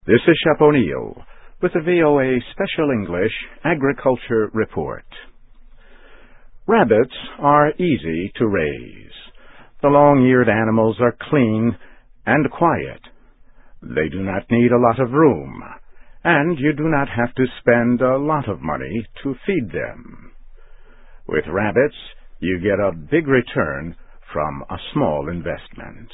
This is Shep O'Neill with the VOA Special English Agriculture Report. Rabbits are easy to raise. The long-eared animals are clean and quiet. They do not need a lot of room, and you do not have to spend a lot of money to feed them. With rabbits, you get a big return from a small investment.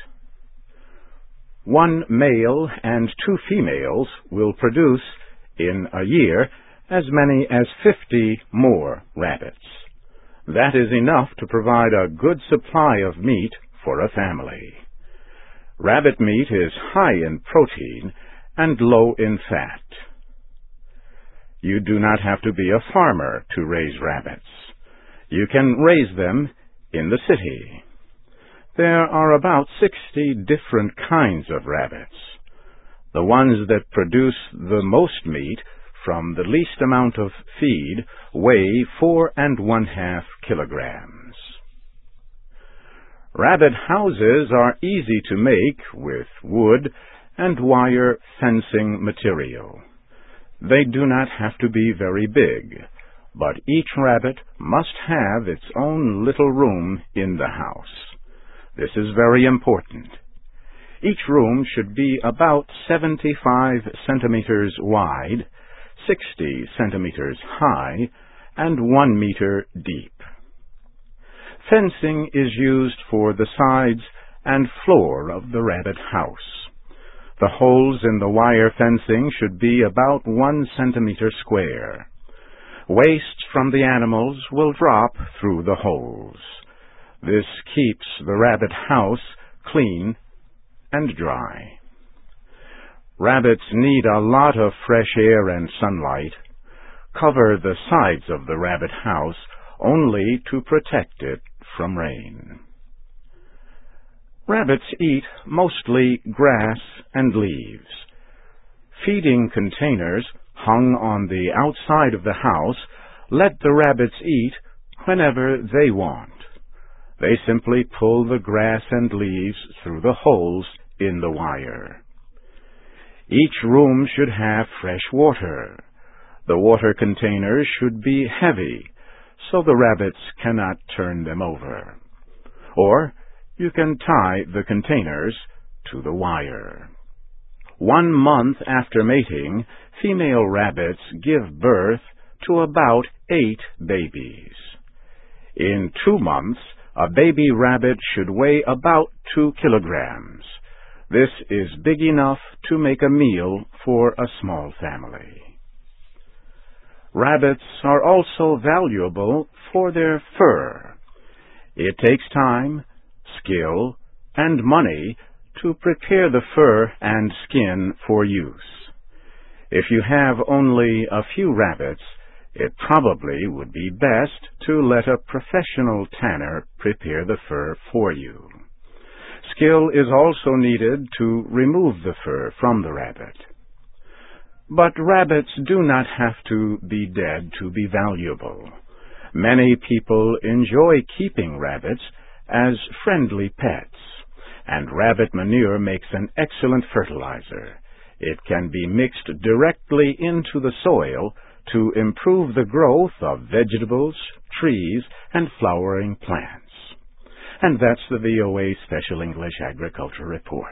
One male and 2 females will produce, in a year, as many as 50 more rabbits. That is enough to provide a good supply of meat for a family. Rabbit meat is high in protein and low in fat. You do not have to be a farmer to raise rabbits. You can raise them in the city. There are about 60 different kinds of rabbits. The ones that produce the most meat from the least amount of feed weigh 4 1/2 kilograms. Rabbit houses are easy to make with wood and wire fencing material. They do not have to be very big, but each rabbit must have its own little room in the house. This is very important. Each room should be about 75 centimeters wide, 60 centimeters high, and 1 meter deep. Fencing is used for the sides and floor of the rabbit house. The holes in the wire fencing should be about 1 centimeter square. Waste from the animals will drop through the holes. This keeps the rabbit house clean and dry. Rabbits need a lot of fresh air and sunlight. Cover the sides of the rabbit house only to protect it from rain. Rabbits eat mostly grass and leaves. Feeding containers hung on the outside of the house let the rabbits eat whenever they want. They simply pull the grass and leaves through the holes in the wire. Each room should have fresh water. The water containers should be heavy, so the rabbits cannot turn them over. Or you can tie the containers to the wire. 1 month after mating, female rabbits give birth to about 8 babies. In 2 months, a baby rabbit should weigh about 2 kilograms. This is big enough to make a meal for a small family. Rabbits are also valuable for their fur. It takes time, skill, and money to prepare the fur and skin for use. If you have only a few rabbits, it probably would be best to let a professional tanner prepare the fur for you. Skill is also needed to remove the fur from the rabbit. But rabbits do not have to be dead to be valuable. Many people enjoy keeping rabbits as friendly pets, and rabbit manure makes an excellent fertilizer. It can be mixed directly into the soil to improve the growth of vegetables, trees, and flowering plants. And that's the VOA Special English Agriculture Report.